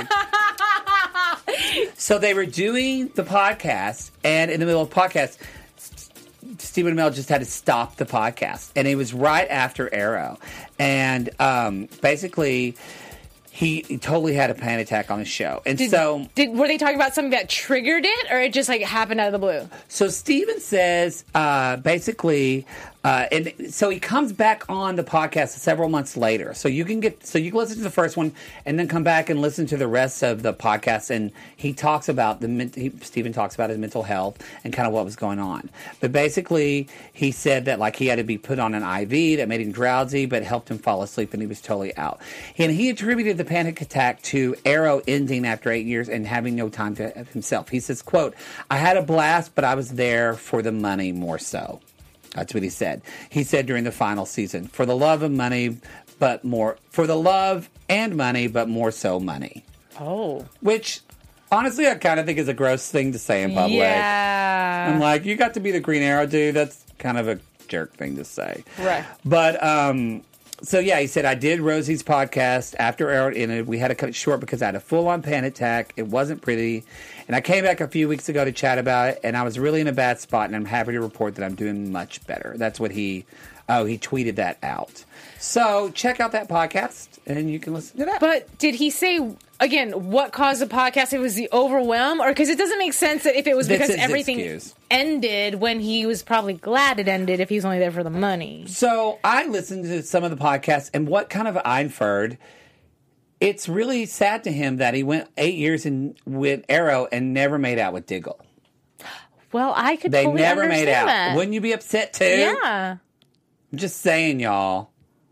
So they were doing the podcast, and in the middle of the podcast... Stephen Amell just had to stop the podcast, and it was right after Arrow, and um, basically he, he totally had a panic attack on the show, and Did, so did, were they talking about something that triggered it, or it just like happened out of the blue? so Stephen says uh, basically. Uh, and so he comes back on the podcast several months later. So you can get, so you can listen to the first one and then come back and listen to the rest of the podcast. And he talks about the, he, Stephen talks about his mental health and kind of what was going on. But basically, he said that like he had to be put on an I V that made him drowsy, but helped him fall asleep, and he was totally out. And he attributed the panic attack to Arrow ending after eight years and having no time to himself. He says, quote, "I had a blast, but I was there for the money more so." That's what he said. He said during the final season, for the love of money, but more, for the love and money, but more so money. Oh. Which, honestly, I kind of think is a gross thing to say in public. Yeah. I'm like, you got to be the Green Arrow dude. That's kind of a jerk thing to say. Right. But, um... So, yeah, he said, I did Rosie's podcast after Arrow ended. We had to cut it short because I had a full-on panic attack. It wasn't pretty. And I came back a few weeks ago to chat about it, and I was really in a bad spot, and I'm happy to report that I'm doing much better. That's what he, oh, he tweeted that out. So, check out that podcast, and you can listen to that. But did he say, again, what caused the podcast? It was the overwhelm? Or because it doesn't make sense that if it was That's because his everything excuse. ended when he was probably glad it ended if he's only there for the money. So I listened to some of the podcasts, and what kind of I inferred, it's really sad to him that he went eight years in with Arrow and never made out with Diggle. Well, I could They totally never understand made out. that. Wouldn't you be upset too? Yeah. I'm just saying, y'all.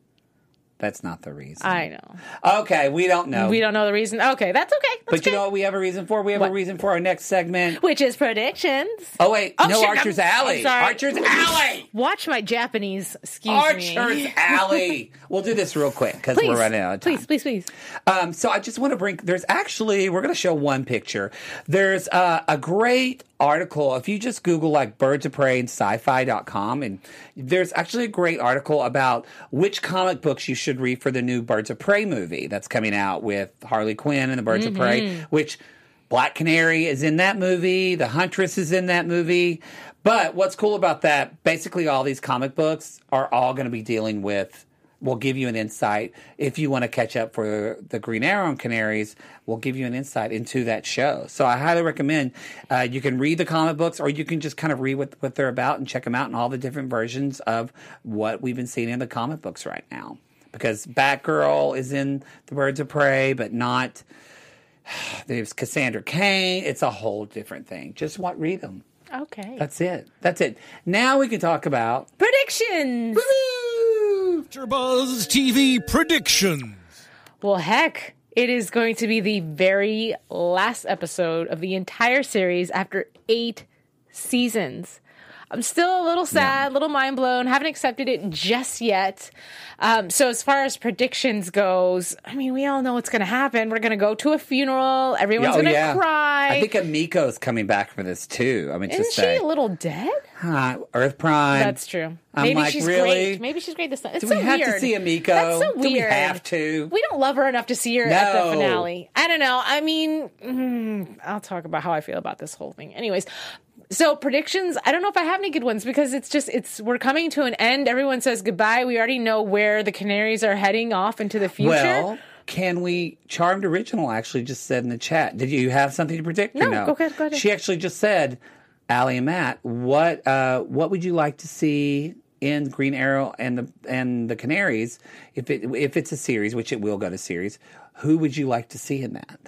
That's not the reason. I know. Okay, we don't know. We don't know the reason. Okay, that's okay. That's But okay. you know what we have a reason for? We have What? a reason for our next segment. Which is predictions. Oh, wait. Oh, no, shit, Archer's I'm- Alley. I'm sorry. Archer's Alley. Watch my Japanese. Excuse Archer's me. Alley. We'll do this real quick because Please, we're running out of time. please, please, please. Um, so I just want to bring, there's actually, we're going to show one picture. There's uh, a great article. If you just Google like Birds of Prey and sci-fi dot com, and there's actually a great article about which comic books you should read for the new Birds of Prey movie that's coming out with Harley Quinn and the Birds Mm-hmm. of Prey, which Black Canary is in that movie. The Huntress is in that movie. But what's cool about that, basically all these comic books are all going to be dealing with, we'll give you an insight. If you want to catch up for the Green Arrow and Canaries, we'll give you an insight into that show. So I highly recommend uh, you can read the comic books, or you can just kind of read what, what they're about and check them out in all the different versions of what we've been seeing in the comic books right now. Because Batgirl is in the Birds of Prey, but not... There's Cassandra Cain. It's a whole different thing. Just what read them. Okay. That's it. That's it. Now we can talk about... Predictions. AfterBuzz T V predictions. Well, heck, it is going to be the very last episode of the entire series after eight seasons. I'm still a little sad, a little mind blown. Haven't accepted it just yet. Um, so as far as predictions goes, I mean, we all know what's going to happen. We're going to go to a funeral. Everyone's Oh, going to yeah. cry. I think Amiko's coming back for this too. I mean, Isn't to she say a little dead? Huh, Earth Prime. That's true. I'm Maybe like, she's really? great. Maybe she's great this time. It's Do so we have weird. to see Amiko? That's so weird. Do we have to? We don't love her enough to see her at No. the finale. I don't know. I mean, mm, I'll talk about how I feel about this whole thing. Anyways, so predictions. I don't know if I have any good ones because it's just it's we're coming to an end. Everyone says goodbye. We already know where the Canaries are heading off into the future. Well, can we? Charmed Original actually just said in the chat. Did you have something to predict? No, or no? go ahead, go ahead. She actually just said, Allie and Matt, what uh, what would you like to see in Green Arrow and the and the Canaries if it if it's a series, which it will go to series? Who would you like to see in that?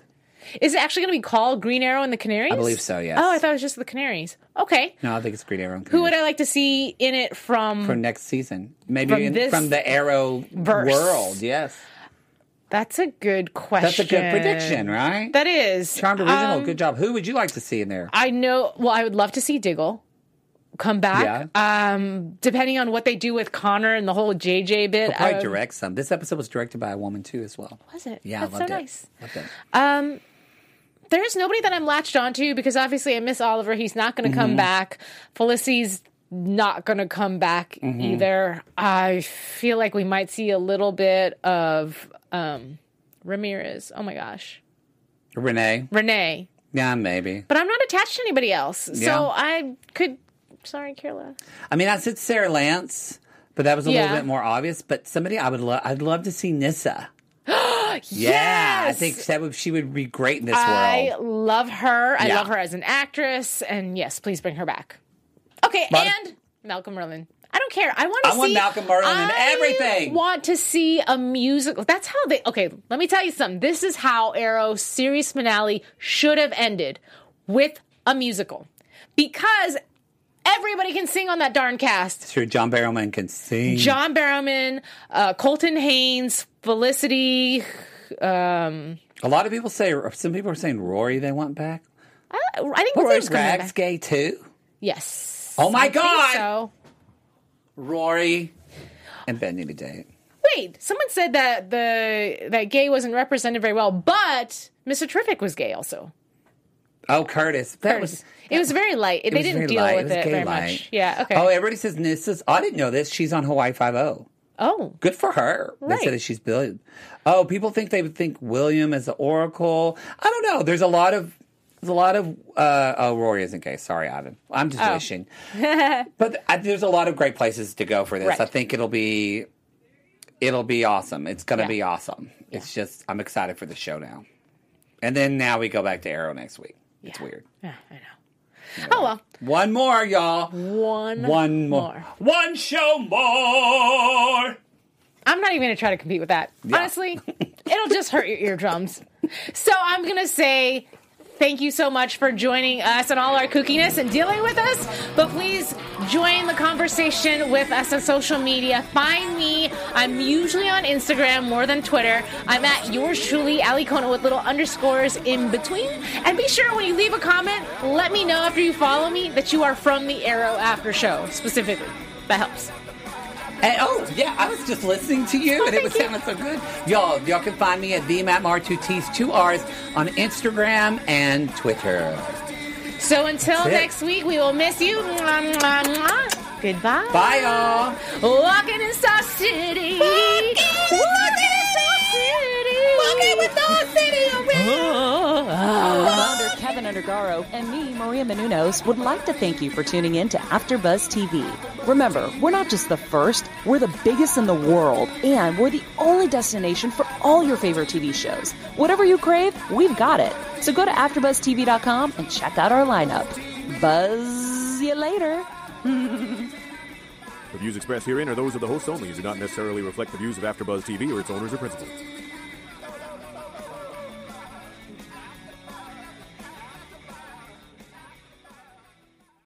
Is it actually going to be called Green Arrow and the Canaries? I believe so, yes. Oh, I thought it was just the Canaries. Okay. No, I think it's Green Arrow and Canaries. Who would I like to see in it from... For next season. Maybe from, in, this from the Arrow verse. world, yes. That's a good question. That's a good prediction, right? That is. Charmed Original, Um, good job. Who would you like to see in there? I know... Well, I would love to see Diggle come back. Yeah. Um, depending on what they do with Connor and the whole J J bit. He'll probably um, direct some. This episode was directed by a woman, too, as well. Was it? Yeah, That's I loved so it. nice. Loved it. Um, there's nobody that I'm latched onto because obviously I miss Oliver. He's not going to come Mm-hmm. back. Felicity's not going to come back Mm-hmm. either. I feel like we might see a little bit of um, Ramirez. Oh my gosh. Renee? Renee. Yeah, maybe. But I'm not attached to anybody else. Yeah. So I could... Sorry, Carla. I mean, I said Sarah Lance, but that was a Yeah. little bit more obvious. But somebody I would love, I'd love to see Nissa. Yes! Yeah, I think that would, she would be great in this I world. love her. I Yeah. love her as an actress. And yes, please bring her back. Okay, But- and Malcolm Merlin. I don't care. I want to I see... want Malcolm Merlin in I everything. want to see a musical. That's how they... Okay, let me tell you something. This is how Arrow's series finale should have ended, with a musical. Because... everybody can sing on that darn cast. Sure, John Barrowman can sing. John Barrowman, uh, Colton Haynes, Felicity. Um, a lot of people say, some people are saying Rory they want back. I, I think Was Rory's it coming Rags back. gay too? Yes. Oh my I think God! so. Rory and Ben need to date. Wait, someone said that the that gay wasn't represented very well, but Mister Terrific was gay also. Oh, Curtis. That Curtis. was... It was very light. It they was didn't very deal light. with it, it, was gay very light. much. Yeah, okay. Oh, everybody says Nissa's... I didn't know this. She's on Hawaii Five-O. Oh. Good for her. Right. They said that she's brilliant. Oh, people think they would think William as the Oracle. I don't know. There's a lot of... There's a lot of... Uh, oh, Rory isn't gay. Sorry, Ivan. I'm just Oh. wishing. But I, there's a lot of great places to go for this. Right. I think it'll be... It'll be awesome. It's going to Yeah. be awesome. Yeah. It's just... I'm excited for the show now. And then now we go back to Arrow next week. It's Yeah. weird. Yeah, I know. Oh, well. One more, y'all. One, One more. more. One show more. I'm not even going to try to compete with that. Yeah. Honestly, it'll just hurt your eardrums. So I'm going to say thank you so much for joining us and all our kookiness and dealing with us. But please join the conversation with us on social media. Find me. I'm usually on Instagram more than Twitter. I'm at yours truly, Ali Kona, with little underscores in between. And be sure when you leave a comment, let me know after you follow me that you are from the Arrow After Show specifically. That helps. And, oh, yeah, I was just listening to you, and it was sounding so good. Y'all, y'all can find me at the Matt Mar, two T's, two R's, on Instagram and Twitter. So until That's it. next week, we will miss you. Mwah, mwah, mwah. Goodbye. Bye, y'all. Walking in Star City. Walking, Walking in Star City. Walking with Star City around. Founder Kevin Undergaro and me, Maria Menounos, would like to thank you for tuning in to AfterBuzz T V. Remember, we're not just the first, we're the biggest in the world, and we're the only destination for all your favorite T V shows. Whatever you crave, we've got it. So go to after buzz T V dot com and check out our lineup. Buzz you later. The views expressed herein are those of the hosts only and do not necessarily reflect the views of AfterBuzz T V or its owners or principals.